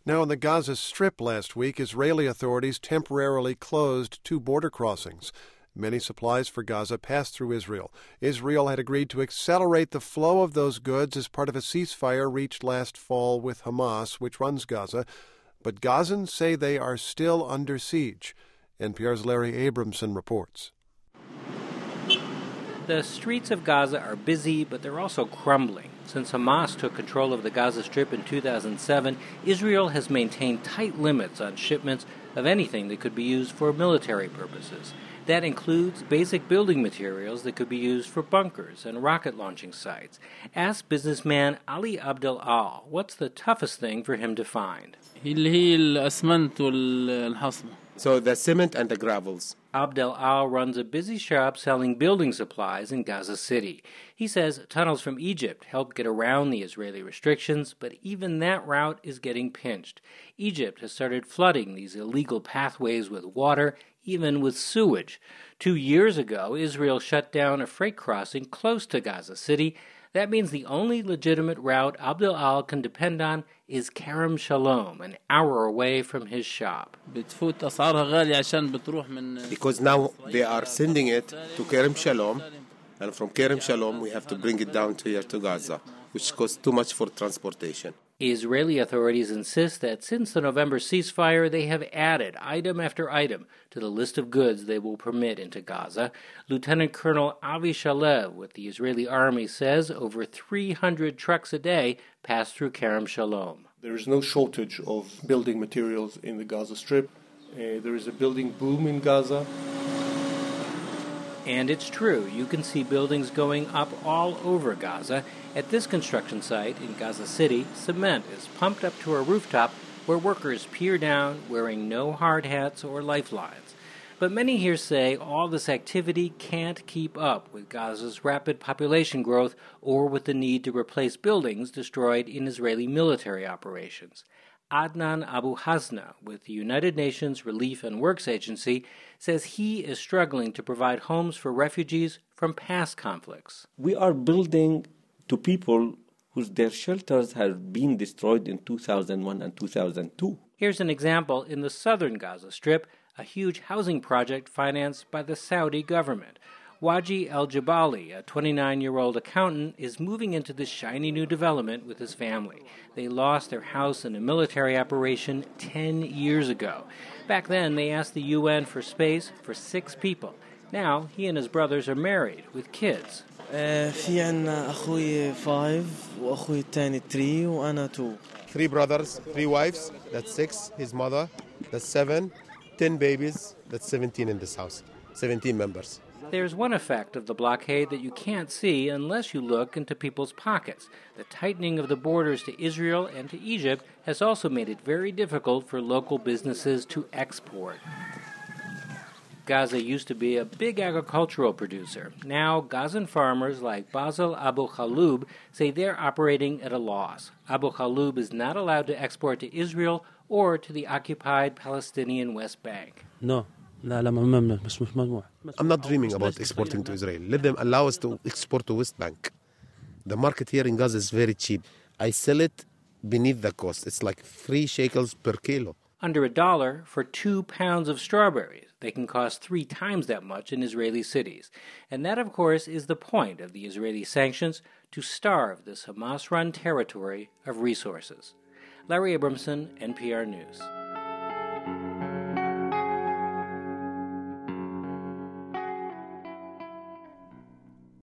Now, in the Gaza Strip last week, Israeli authorities temporarily closed 2 border crossings. Many supplies for Gaza passed through Israel. Israel had agreed to accelerate the flow of those goods as part of a ceasefire reached last fall with Hamas, which runs Gaza. But Gazans say they are still under siege. NPR's Larry Abramson reports. The streets of Gaza are busy, but they're also crumbling. Since Hamas took control of the Gaza Strip in 2007, Israel has maintained tight limits on shipments of anything that could be used for military purposes. That includes basic building materials that could be used for bunkers and rocket launching sites. Ask businessman Ali Abdel Al what's the toughest thing for him to find. So the cement and the gravels. Abdel Al runs a busy shop selling building supplies in Gaza City. He says tunnels from Egypt help get around the Israeli restrictions, but even that route is getting pinched. Egypt has started flooding these illegal pathways with water, even with sewage. 2 years ago, Israel shut down a freight crossing close to Gaza City. That means the only legitimate route Abdel Al can depend on is Kerem Shalom, an hour away from his shop. Because now they are sending it to Kerem Shalom, and from Kerem Shalom we have to bring it down here to Gaza, which costs too much for transportation. Israeli authorities insist that since the November ceasefire, they have added item after item to the list of goods they will permit into Gaza. Lieutenant Colonel Avi Shalev with the Israeli army says over 300 trucks a day pass through Kerem Shalom. There is no shortage of building materials in the Gaza Strip. There is a building boom in Gaza. And it's true, you can see buildings going up all over Gaza. At this construction site in Gaza City, cement is pumped up to a rooftop where workers peer down wearing no hard hats or lifelines. But many here say all this activity can't keep up with Gaza's rapid population growth or with the need to replace buildings destroyed in Israeli military operations. Adnan Abu Hasna with the United Nations Relief and Works Agency says he is struggling to provide homes for refugees from past conflicts. We are building to people their shelters have been destroyed in 2001 and 2002. Here's an example in the southern Gaza Strip, a huge housing project financed by the Saudi government. Waji El-Jabali, a 29-year-old accountant, is moving into this shiny new development with his family. They lost their house in a military operation 10 years ago. Back then, they asked the UN for space for 6 people. Now, he and his brothers are married with kids. في عنا أخوي 5 وأخوي الثاني 3 وأنا 2. 3 brothers, 3 wives, that's 6, his mother, that's 7, 10 babies, that's 17 in this house, 17 members. There's one effect of the blockade that you can't see unless you look into people's pockets. The tightening of the borders to Israel and to Egypt has also made it very difficult for local businesses to export. Gaza used to be a big agricultural producer. Now, Gazan farmers like Basil Abu Khalub say they're operating at a loss. Abu Khalub is not allowed to export to Israel or to the occupied Palestinian West Bank. No. I'm not dreaming about exporting to Israel. Let them allow us to export to West Bank. The market here in Gaza is very cheap. I sell it beneath the cost. It's like 3 shekels per kilo. Under $1 for 2 pounds of strawberries. They can cost 3 times that much in Israeli cities. And that, of course, is the point of the Israeli sanctions, to starve this Hamas-run territory of resources. Larry Abramson, NPR News.